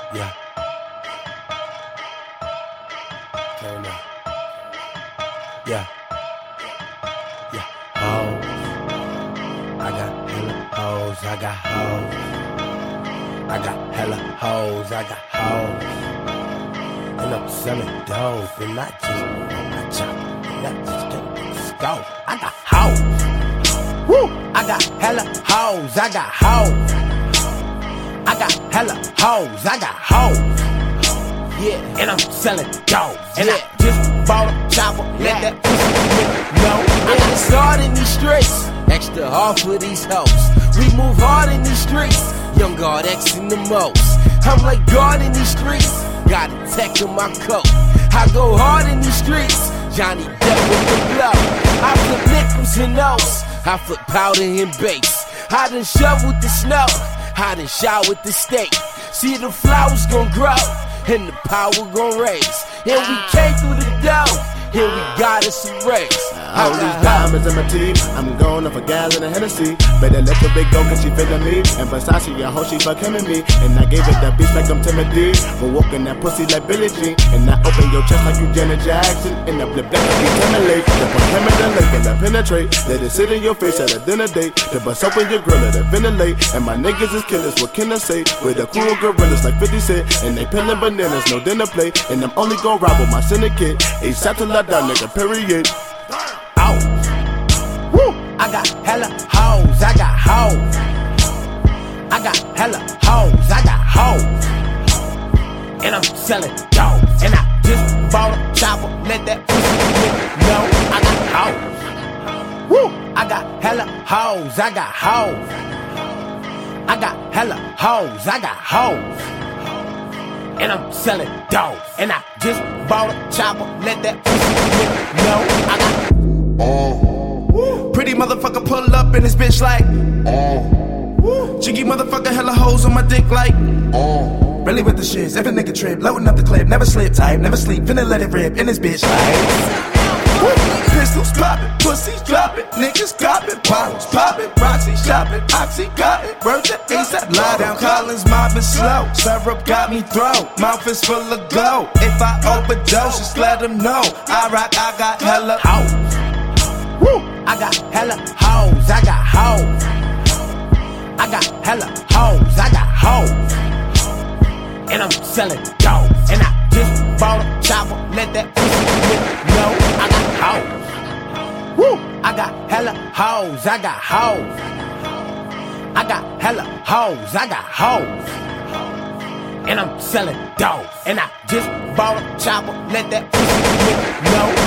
Yeah. Turn up. Yeah. Yeah. Hoes. I got hella hoes. I got hoes. I got hella hoes. I got hoes. And I'm selling dope. And I chop. And I just can't go. I got hoes. Woo! I got hella hoes. I got hoes. I got hella hoes, I got hoes. Yeah, and I'm selling dope. And I just bought a chopper, let that pussy know. I got started in these streets, extra hard for these hoes. We move hard in these streets, young guard X in the most. I'm like God in these streets, got a tech in my coat. I go hard in these streets, Johnny Depp with the blow. I flip nickels and O's, I flip powder and bass. I done shoveled the snow, I done showered the steak. See the flowers gon' grow, and the power gon' raise. And we came through the dough, and we got us a race. All these diamonds in my teeth, I'm going off a gallon of Hennessy. Better let the big go cause she feelin' me. And Versace, I hope she fuck him and me. And I gave it that beast like I'm Timothy. We're walking that pussy like Billie Jean. And I open your chest like you Janet Jackson. And I flip that like you Timberlake. Then put him in the lake and I penetrate. Let it sit in your face at a dinner date. To bust open your grill, let it ventilate. And my niggas is killers, what can I say? With a crew of gorillas like 50 Cent. And they peeling bananas, no dinner plate. And I'm only gon' ride with my syndicate. ASAP till I die, nigga, period. Woo! I got hella hoes, I got hoes. I got hella hoes, I got hoes. And I'm selling dope. And I just bought a chopper, let that pussy know. I got hoes. Woo! I got hella hoes, I got hoes. I got hella hoes, I got hoes. And I'm selling dope. And I just bought a chopper, let that pussy know. I got Pretty motherfucker pull up in this bitch like Jiggy motherfucker hella hoes on my dick like Really with the shits, if a nigga trip, loading up the clip, never slip tight, never sleep, finna let it rip in this bitch like Pistols poppin', pussies droppin', niggas coppin', bottles poppin', Roxy shopping, Oxy got it, word to ASAP Lie down, Collins mobbing slow, syrup got me throw, mouth is full of glow. If I overdose, just let them know. I rock, I got hella hoes. Woo! I got hella hoes, I got hoes. I got hella hoes, I got hoes. And I'm selling dope. And I just bought a chopper, let that pussy know. I got hoes. Woo! I got hella hoes, I got hoes. I got hella hoes, I got hoes. And I'm selling dope. And I just bought a chopper, let that pussy know.